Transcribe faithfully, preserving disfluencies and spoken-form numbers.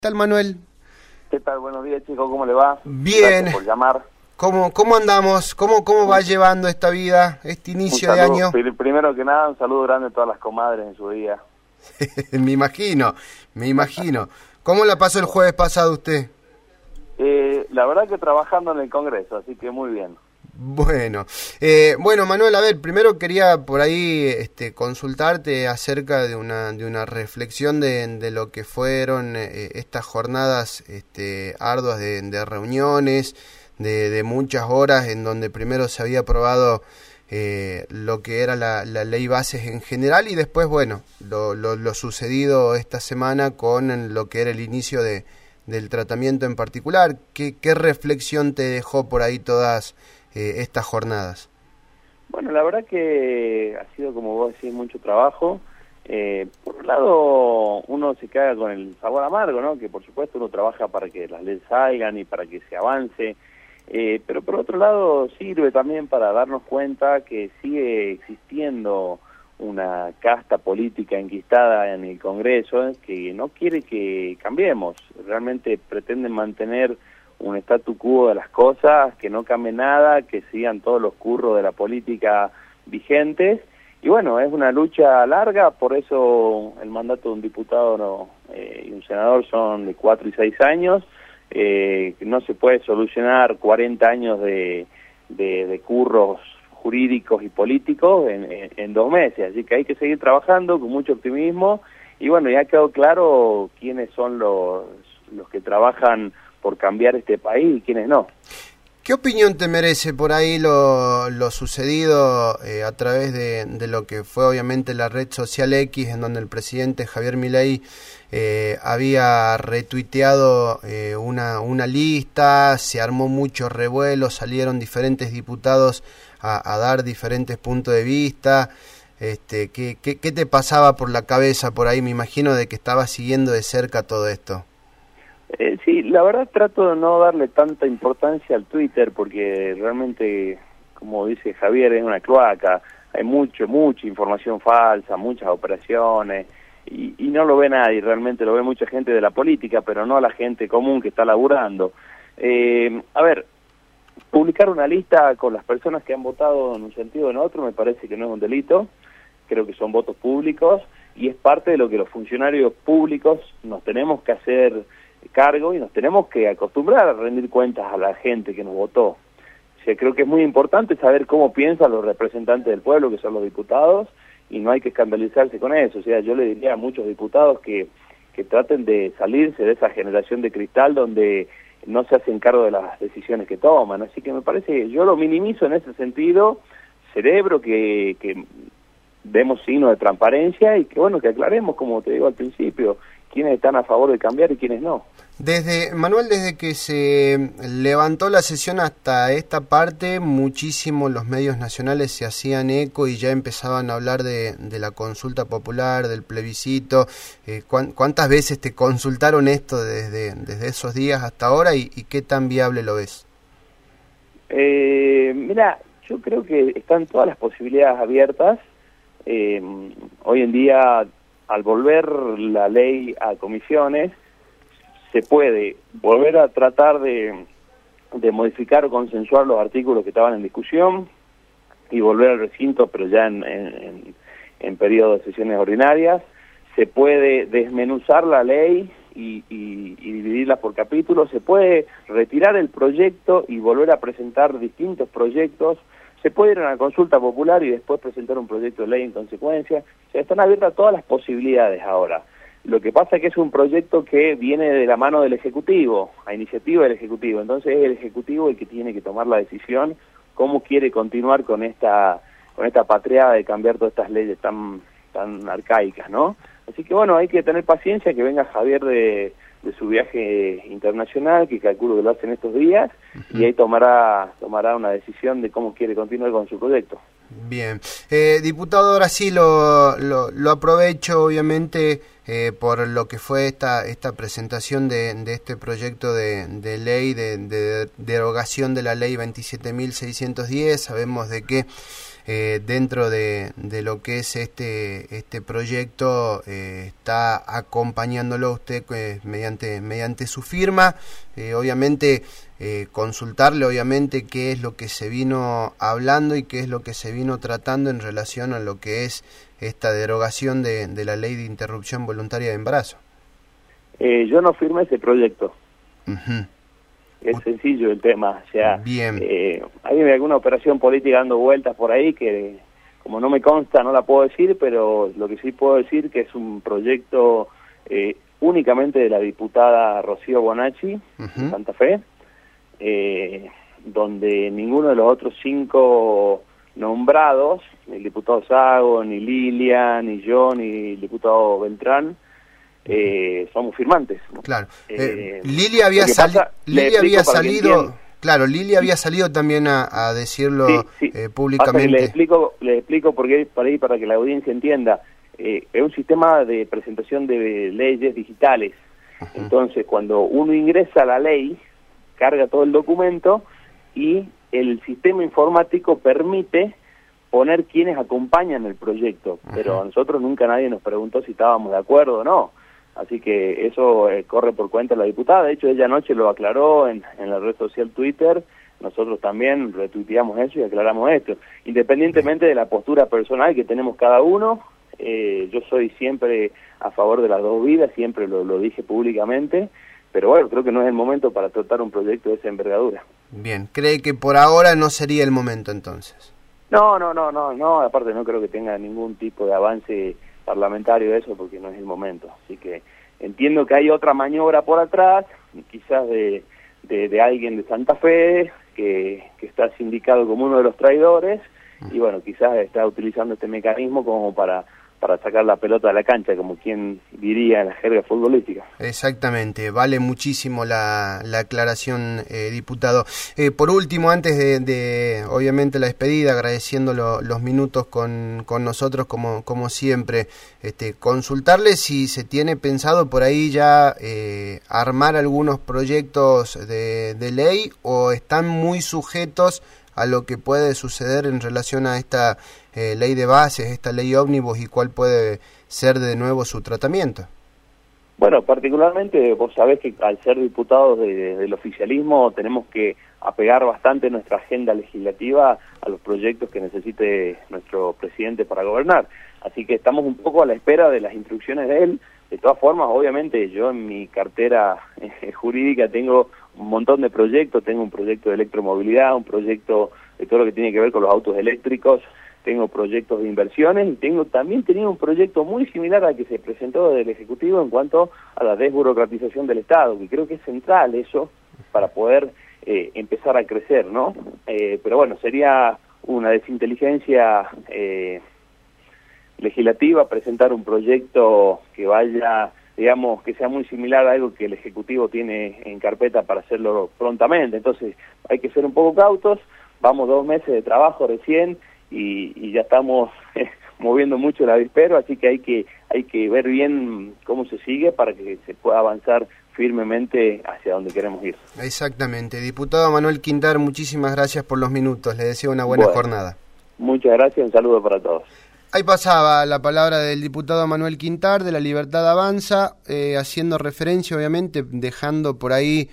¿Qué tal, Manuel? ¿Qué tal? Buenos días, chicos. ¿Cómo le va? Bien. Gracias por llamar. ¿Cómo, cómo andamos? ¿Cómo, cómo va llevando esta vida, este inicio de año? Primero que nada, un saludo grande a todas las comadres en su día. Me imagino, me imagino. ¿Cómo la pasó el jueves pasado usted? Eh, la verdad que trabajando en el Congreso, así que muy bien. Bueno, eh, bueno Manuel, a ver, primero quería por ahí este, consultarte acerca de una de una reflexión de, de lo que fueron eh, estas jornadas este, arduas de, de reuniones, de, de muchas horas en donde primero se había aprobado eh, lo que era la, la ley bases en general y después, bueno, lo, lo, lo sucedido esta semana con lo que era el inicio de, del tratamiento en particular. ¿Qué, qué reflexión te dejó por ahí todas Eh, estas jornadas? Bueno, la verdad que ha sido, como vos decís, mucho trabajo. Eh, por un lado, uno se queda con el sabor amargo, ¿no? Que por supuesto uno trabaja para que las leyes salgan y para que se avance, eh, pero por otro lado sirve también para darnos cuenta que sigue existiendo una casta política enquistada en el Congreso eh, que no quiere que cambiemos, realmente pretenden mantener un statu quo de las cosas, que no cambie nada, que sigan todos los curros de la política vigentes. Y bueno, es una lucha larga, por eso el mandato de un diputado no, eh, y un senador son de cuatro y seis años. Eh, no se puede solucionar cuarenta años de, de, de curros jurídicos y políticos en, en, en dos meses. Así que hay que seguir trabajando con mucho optimismo. Y bueno, ya quedó claro quiénes son los, los que trabajan por cambiar este país y quienes no. ¿Qué opinión te merece por ahí lo, lo sucedido eh, a través de, de lo que fue obviamente la red social X, en donde el presidente Javier Milei eh, había retuiteado eh, una, una lista, se armó mucho revuelo, salieron diferentes diputados a, a dar diferentes puntos de vista? Este, ¿qué, qué, ¿Qué te pasaba por la cabeza por ahí? Me imagino de que estabas siguiendo de cerca todo esto. Eh, sí, la verdad trato de no darle tanta importancia al Twitter porque realmente, como dice Javier, es una cloaca, hay mucho, mucha información falsa, muchas operaciones y, y no lo ve nadie, realmente lo ve mucha gente de la política, pero no la gente común que está laburando. Eh, a ver, publicar una lista con las personas que han votado en un sentido o en otro me parece que no es un delito, creo que son votos públicos y es parte de lo que los funcionarios públicos nos tenemos que hacer cargo y nos tenemos que acostumbrar a rendir cuentas a la gente que nos votó. O sea, creo que es muy importante saber cómo piensan los representantes del pueblo, que son los diputados, y no hay que escandalizarse con eso. O sea, yo le diría a muchos diputados que, que traten de salirse de esa generación de cristal donde no se hacen cargo de las decisiones que toman. Así que me parece que yo lo minimizo en ese sentido, celebro que, que demos signos de transparencia y que, bueno, que aclaremos, como te digo al principio, quiénes están a favor de cambiar y quiénes no. Desde Manuel, desde que se levantó la sesión hasta esta parte, muchísimo los medios nacionales se hacían eco y ya empezaban a hablar de, de la consulta popular, del plebiscito. Eh, ¿Cuántas veces te consultaron esto desde, desde esos días hasta ahora y, y qué tan viable lo ves? Eh, mira, yo creo que están todas las posibilidades abiertas. Eh, hoy en día, al volver la ley a comisiones, se puede volver a tratar de, de modificar o consensuar los artículos que estaban en discusión y volver al recinto, pero ya en, en, en periodo de sesiones ordinarias. Se puede desmenuzar la ley y, y, y dividirla por capítulos. Se puede retirar el proyecto y volver a presentar distintos proyectos. Se puede ir a una consulta popular y después presentar un proyecto de ley en consecuencia. O sea, están abiertas todas las posibilidades ahora. Lo que pasa es que es un proyecto que viene de la mano del Ejecutivo, a iniciativa del Ejecutivo. Entonces es el Ejecutivo el que tiene que tomar la decisión cómo quiere continuar con esta con esta patria de cambiar todas estas leyes tan tan arcaicas, ¿no? Así que bueno, hay que tener paciencia, que venga Javier de, de su viaje internacional, que calculo que lo hace en estos días, uh-huh. y ahí tomará tomará una decisión de cómo quiere continuar con su proyecto. Bien. Eh, diputado, ahora sí lo, lo, lo aprovecho, obviamente, eh, por lo que fue esta esta presentación de, de este proyecto de, de ley de, de derogación de la ley veintisiete mil seiscientos diez. Sabemos de que eh, dentro de, de lo que es este este proyecto eh, está acompañándolo usted eh, mediante mediante su firma. Eh, obviamente eh, consultarle obviamente qué es lo que se vino hablando y qué es lo que se vino tratando en relación a lo que es esta derogación de, de la ley de interrupción voluntaria de embarazo. Eh, yo no firmé ese proyecto. Uh-huh. Es sencillo el tema. O sea, bien. Eh, hay alguna operación política dando vueltas por ahí que, como no me consta, no la puedo decir, pero lo que sí puedo decir que es un proyecto eh, únicamente de la diputada Rocío Bonacci, uh-huh. de Santa Fe, eh, donde ninguno de los otros cinco nombrados, ni el diputado Sago, ni Lilia, ni yo, ni el diputado Beltrán, eh, somos firmantes. Claro. Eh, eh, Lilia había, sali pasa, Lilia había salido, claro, Lilia había salido también a, a decirlo sí, sí. Eh, públicamente. Les explico, les explico porque para ahí para que la audiencia entienda. Eh, es un sistema de presentación de leyes digitales. Uh-huh. Entonces, cuando uno ingresa a la ley, carga todo el documento y el sistema informático permite poner quienes acompañan el proyecto, uh-huh. pero a nosotros nunca nadie nos preguntó si estábamos de acuerdo o no, así que eso eh, corre por cuenta de la diputada. De hecho, ella anoche lo aclaró en, en la red social Twitter, nosotros también retuiteamos eso y aclaramos esto, independientemente de la postura personal que tenemos cada uno. Eh, yo soy siempre a favor de las dos vidas, siempre lo, lo dije públicamente, pero bueno, creo que no es el momento para tratar un proyecto de esa envergadura. Bien, ¿cree que por ahora no sería el momento entonces? No, no, no, no, no, aparte no creo que tenga ningún tipo de avance parlamentario eso, porque no es el momento. Así que entiendo que hay otra maniobra por atrás, quizás de, de, de alguien de Santa Fe, que, que está sindicado como uno de los traidores, y bueno, quizás está utilizando este mecanismo como para... para sacar la pelota de la cancha, como quien diría en la jerga futbolística. Exactamente, vale muchísimo la, la aclaración, eh, diputado. Eh, por último, antes de, de obviamente la despedida, agradeciendo lo, los minutos con, con nosotros como, como siempre, este, consultarle si se tiene pensado por ahí ya eh, armar algunos proyectos de, de ley o están muy sujetos a lo que puede suceder en relación a esta eh, ley de bases, esta ley ómnibus, y cuál puede ser de nuevo su tratamiento. Bueno, particularmente vos sabés que al ser diputados de, del oficialismo tenemos que apegar bastante nuestra agenda legislativa a los proyectos que necesite nuestro presidente para gobernar. Así que estamos un poco a la espera de las instrucciones de él. De todas formas, obviamente, yo en mi cartera eh, jurídica tengo un montón de proyectos, tengo un proyecto de electromovilidad, un proyecto de todo lo que tiene que ver con los autos eléctricos, tengo proyectos de inversiones y tengo también tenido un proyecto muy similar al que se presentó del Ejecutivo en cuanto a la desburocratización del Estado, que creo que es central eso para poder eh, empezar a crecer, ¿no? Eh, pero bueno, sería una desinteligencia eh, legislativa presentar un proyecto que vaya, digamos, que sea muy similar a algo que el Ejecutivo tiene en carpeta para hacerlo prontamente. Entonces hay que ser un poco cautos, vamos dos meses de trabajo recién y, y ya estamos eh, moviendo mucho el avispero, así que hay que hay que ver bien cómo se sigue para que se pueda avanzar firmemente hacia donde queremos ir. Exactamente. Diputado Manuel Quintar, muchísimas gracias por los minutos, le deseo una buena bueno, jornada. Muchas gracias, un saludo para todos. Ahí pasaba la palabra del diputado Manuel Quintar de La Libertad Avanza, eh, haciendo referencia, obviamente, dejando por ahí